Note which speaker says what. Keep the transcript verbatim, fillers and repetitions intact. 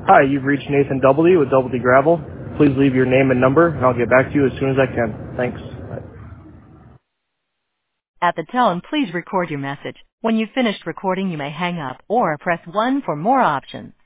Speaker 1: Hi, you've reached Nathan Doubledy with Doubledy Gravel. Please leave your name and number, and I'll get back to you as soon as I can. Thanks. Bye.
Speaker 2: At the tone, please record your message. When you've finished recording, you may hang up or press one for more options.